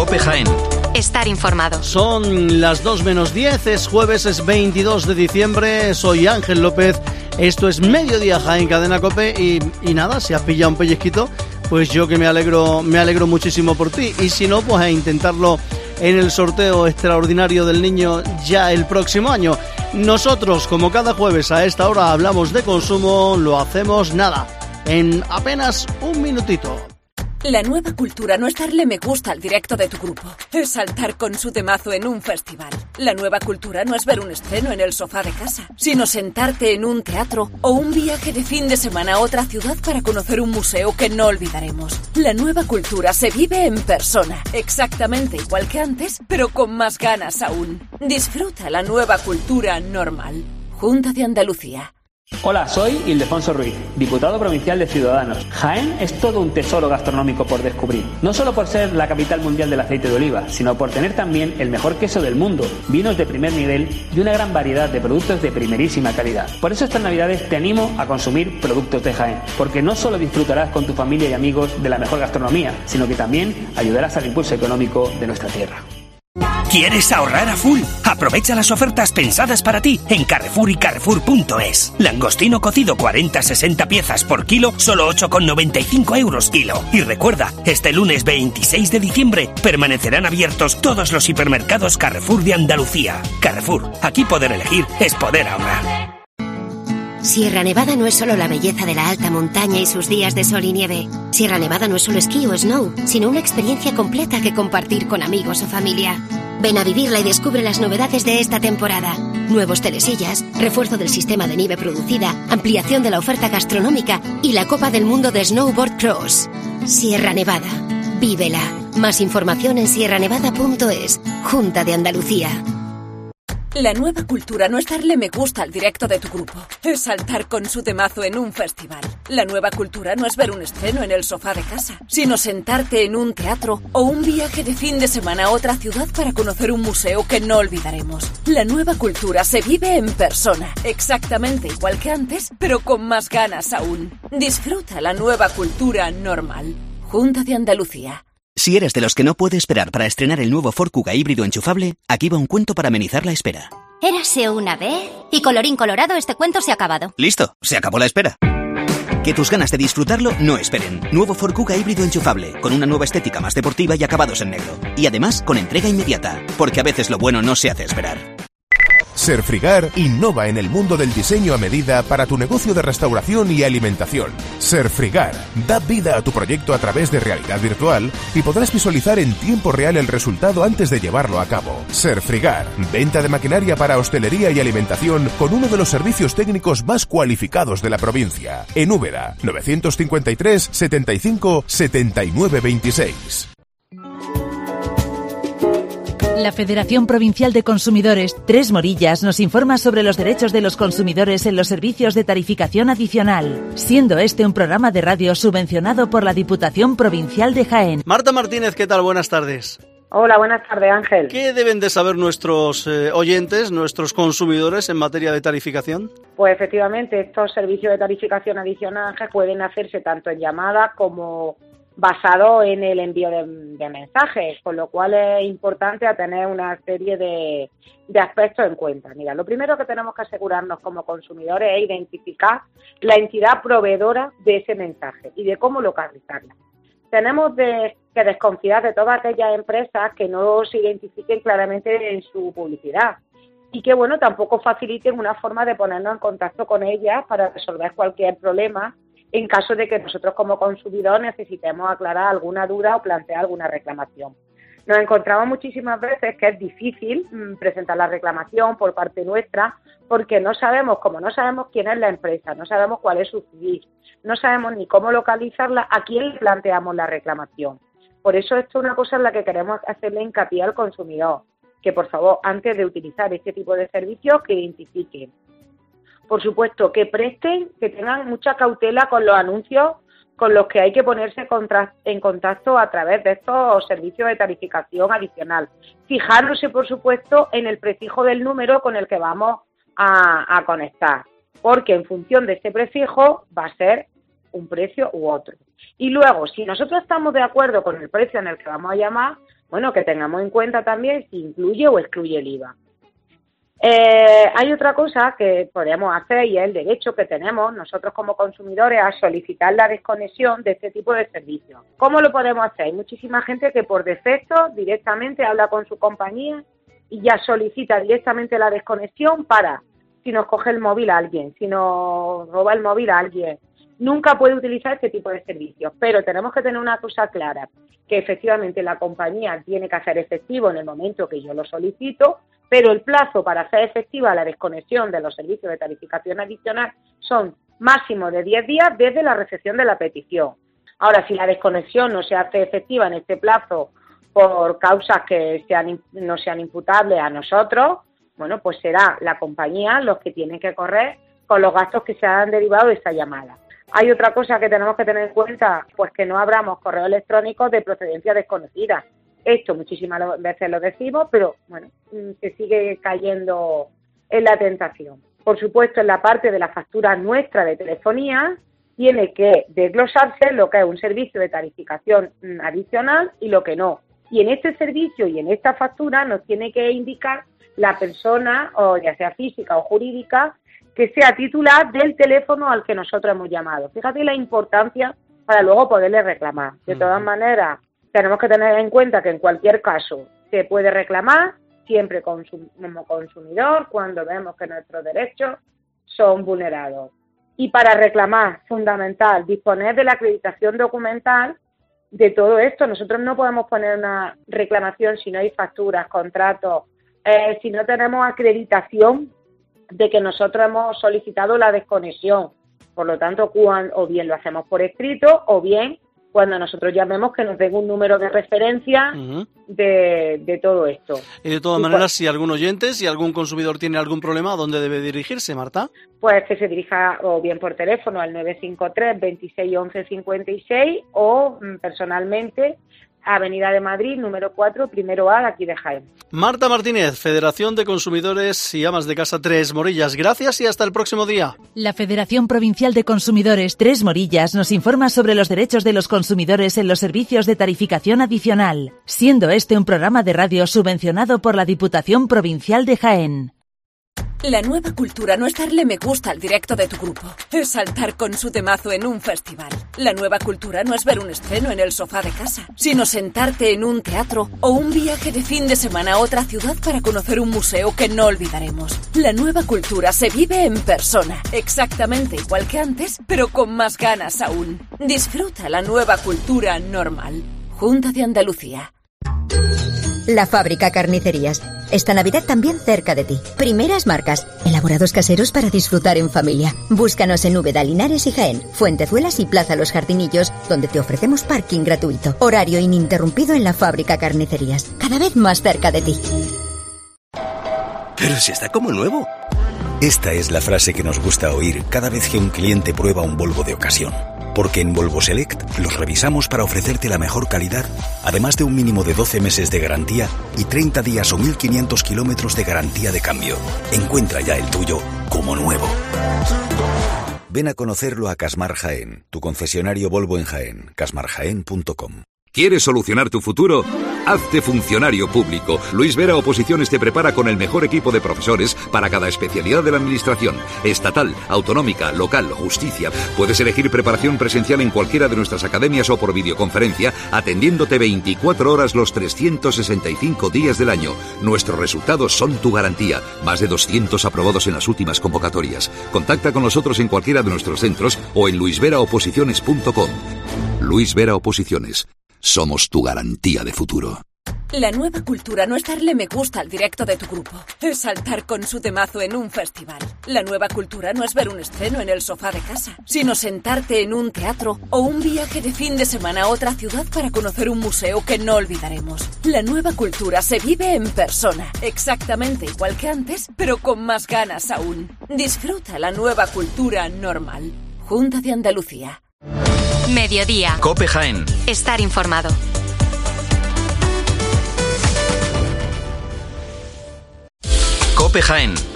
COPE Jaén. Estar informado. Son las 2:10, es jueves, es 22 de diciembre, soy Ángel López, esto es Mediodía Jaén, Cadena COPE y nada, si has pillado un pellizquito, pues yo que me alegro muchísimo por ti, y si no, pues a intentarlo en el sorteo extraordinario del niño ya el próximo año. Nosotros, como cada jueves a esta hora hablamos de consumo, lo hacemos nada, en apenas un minutito. La nueva cultura no es darle me gusta al directo de tu grupo, es saltar con su temazo en un festival. La nueva cultura no es ver un estreno en el sofá de casa, sino sentarte en un teatro o un viaje de fin de semana a otra ciudad para conocer un museo que no olvidaremos. La nueva cultura se vive en persona, exactamente igual que antes, pero con más ganas aún. Disfruta la nueva cultura normal. Junta de Andalucía. Hola, soy Ildefonso Ruiz, diputado provincial de Ciudadanos. Jaén es todo un tesoro gastronómico por descubrir, no solo por ser la capital mundial del aceite de oliva, sino por tener también el mejor queso del mundo, vinos de primer nivel y una gran variedad de productos de primerísima calidad. Por eso estas navidades te animo a consumir productos de Jaén, porque no solo disfrutarás con tu familia y amigos de la mejor gastronomía, sino que también ayudarás al impulso económico de nuestra tierra. ¿Quieres ahorrar a full? Aprovecha las ofertas pensadas para ti en Carrefour y Carrefour.es. Langostino cocido 40-60 piezas por kilo, solo 8,95 € kilo. Y recuerda, este lunes 26 de diciembre permanecerán abiertos todos los hipermercados Carrefour de Andalucía. Carrefour, aquí poder elegir es poder ahorrar. Sierra Nevada no es solo la belleza de la alta montaña y sus días de sol y nieve. Sierra Nevada no es solo esquí o snow, sino una experiencia completa que compartir con amigos o familia. Ven a vivirla y descubre las novedades de esta temporada. Nuevos telesillas, refuerzo del sistema de nieve producida, ampliación de la oferta gastronómica y la Copa del Mundo de Snowboard Cross. Sierra Nevada. Vívela. Más información en sierranevada.es. Junta de Andalucía. La nueva cultura no es darle me gusta al directo de tu grupo, es saltar con su temazo en un festival. La nueva cultura no es ver un estreno en el sofá de casa, sino sentarte en un teatro o un viaje de fin de semana a otra ciudad para conocer un museo que no olvidaremos. La nueva cultura se vive en persona, exactamente igual que antes, pero con más ganas aún. Disfruta la nueva cultura normal. Junta de Andalucía. Si eres de los que no puede esperar para estrenar el nuevo Ford Kuga híbrido enchufable, aquí va un cuento para amenizar la espera. Érase una vez y colorín colorado, este cuento se ha acabado. Listo, se acabó la espera. Que tus ganas de disfrutarlo no esperen. Nuevo Ford Kuga híbrido enchufable, con una nueva estética más deportiva y acabados en negro. Y además con entrega inmediata, porque a veces lo bueno no se hace esperar. Serfrigar innova en el mundo del diseño a medida para tu negocio de restauración y alimentación. Serfrigar da vida a tu proyecto a través de realidad virtual y podrás visualizar en tiempo real el resultado antes de llevarlo a cabo. Serfrigar, venta de maquinaria para hostelería y alimentación con uno de los servicios técnicos más cualificados de la provincia. En Úbeda, 953 75 79 26. La Federación Provincial de Consumidores Tres Morillas nos informa sobre los derechos de los consumidores en los servicios de tarificación adicional, siendo este un programa de radio subvencionado por la Diputación Provincial de Jaén. Marta Martínez, ¿qué tal? Buenas tardes. Hola, buenas tardes, Ángel. ¿Qué deben de saber nuestros oyentes, nuestros consumidores en materia de tarificación? Pues efectivamente, estos servicios de tarificación adicional, Ángel, pueden hacerse tanto en llamadas como basado en el envío de mensajes, con lo cual es importante a tener una serie de aspectos en cuenta. Mira, lo primero que tenemos que asegurarnos como consumidores es identificar la entidad proveedora de ese mensaje y de cómo localizarla. Tenemos que desconfiar de todas aquellas empresas que no se identifiquen claramente en su publicidad y que, bueno, tampoco faciliten una forma de ponernos en contacto con ellas para resolver cualquier problema en caso de que nosotros como consumidor necesitemos aclarar alguna duda o plantear alguna reclamación. Nos encontramos muchísimas veces que es difícil presentar la reclamación por parte nuestra porque no sabemos quién es la empresa, no sabemos cuál es su CIF, no sabemos ni cómo localizarla, a quién le planteamos la reclamación. Por eso esto es una cosa en la que queremos hacerle hincapié al consumidor, que por favor, antes de utilizar este tipo de servicios, que identifiquen. Por supuesto, que presten, que tengan mucha cautela con los anuncios con los que hay que ponerse en contacto a través de estos servicios de tarificación adicional. Fijándose, por supuesto, en el prefijo del número con el que vamos a conectar, porque en función de ese prefijo va a ser un precio u otro. Y luego, si nosotros estamos de acuerdo con el precio en el que vamos a llamar, bueno, que tengamos en cuenta también si incluye o excluye el IVA. Hay otra cosa que podemos hacer y es el derecho que tenemos nosotros como consumidores a solicitar la desconexión de este tipo de servicios. ¿Cómo lo podemos hacer? Hay muchísima gente que por defecto directamente habla con su compañía y ya solicita directamente la desconexión para, si nos coge el móvil a alguien, si nos roba el móvil a alguien. Nunca puede utilizar este tipo de servicios, pero tenemos que tener una cosa clara, que efectivamente la compañía tiene que hacer efectivo en el momento que yo lo solicito, pero el plazo para hacer efectiva la desconexión de los servicios de tarificación adicional son máximo de 10 días desde la recepción de la petición. Ahora, si la desconexión no se hace efectiva en este plazo por causas que no sean imputables a nosotros, bueno, pues será la compañía los que tienen que correr con los gastos que se han derivado de esta llamada. Hay otra cosa que tenemos que tener en cuenta, pues que no abramos correos electrónicos de procedencia desconocida. Esto muchísimas veces lo decimos, pero bueno, se sigue cayendo en la tentación. Por supuesto, en la parte de la factura nuestra de telefonía, tiene que desglosarse lo que es un servicio de tarificación adicional y lo que no. Y en este servicio y en esta factura nos tiene que indicar la persona, o ya sea física o jurídica, que sea titular del teléfono al que nosotros hemos llamado. Fíjate la importancia para luego poderle reclamar. De todas maneras, tenemos que tener en cuenta que en cualquier caso se puede reclamar, siempre como consumidor, cuando vemos que nuestros derechos son vulnerados. Y para reclamar, fundamental, disponer de la acreditación documental de todo esto. Nosotros no podemos poner una reclamación si no hay facturas, contratos, si no tenemos acreditación de que nosotros hemos solicitado la desconexión. Por lo tanto, o bien lo hacemos por escrito o bien cuando nosotros llamemos que nos den un número de referencia de todo esto. Y de todas maneras, si algún oyente, si algún consumidor tiene algún problema, ¿a dónde debe dirigirse, Marta? Pues que se dirija o bien por teléfono al 953 26 11 56 o personalmente Avenida de Madrid, número 4, primero A, de aquí de Jaén. Marta Martínez, Federación de Consumidores y Amas de Casa Tres Morillas. Gracias y hasta el próximo día. La Federación Provincial de Consumidores Tres Morillas nos informa sobre los derechos de los consumidores en los servicios de tarificación adicional, siendo este un programa de radio subvencionado por la Diputación Provincial de Jaén. La nueva cultura no es darle me gusta al directo de tu grupo, es saltar con su temazo en un festival. La nueva cultura no es ver un estreno en el sofá de casa, sino sentarte en un teatro o un viaje de fin de semana a otra ciudad para conocer un museo que no olvidaremos. La nueva cultura se vive en persona, exactamente igual que antes, pero con más ganas aún. Disfruta la nueva cultura normal. Junta de Andalucía. La Fábrica Carnicerías. Esta Navidad también cerca de ti. Primeras marcas, elaborados caseros para disfrutar en familia. Búscanos en Úbeda, Linares y Jaén, Fuentezuelas y Plaza Los Jardinillos, donde te ofrecemos parking gratuito. Horario ininterrumpido en la Fábrica Carnicerías. Cada vez más cerca de ti. Pero si está como nuevo. Esta es la frase que nos gusta oír cada vez que un cliente prueba un Volvo de ocasión. Porque en Volvo Select los revisamos para ofrecerte la mejor calidad, además de un mínimo de 12 meses de garantía y 30 días o 1.500 kilómetros de garantía de cambio. Encuentra ya el tuyo como nuevo. Ven a conocerlo a Casmar Jaén, tu concesionario Volvo en Jaén, casmarjaén.com. ¿Quieres solucionar tu futuro? Hazte funcionario público. Luis Vera Oposiciones te prepara con el mejor equipo de profesores para cada especialidad de la administración. Estatal, autonómica, local, justicia. Puedes elegir preparación presencial en cualquiera de nuestras academias o por videoconferencia, atendiéndote 24 horas los 365 días del año. Nuestros resultados son tu garantía. Más de 200 aprobados en las últimas convocatorias. Contacta con nosotros en cualquiera de nuestros centros o en luisveraoposiciones.com. Luis Vera Oposiciones. Somos tu garantía de futuro. La nueva cultura no es darle me gusta al directo de tu grupo, es saltar con su temazo en un festival. La nueva cultura no es ver un estreno en el sofá de casa, sino sentarte en un teatro o un viaje de fin de semana a otra ciudad para conocer un museo que no olvidaremos. La nueva cultura se vive en persona, exactamente igual que antes, pero con más ganas aún. Disfruta la nueva cultura normal. Junta de Andalucía. Mediodía. COPE Jaén. Estar informado. COPE Jaén.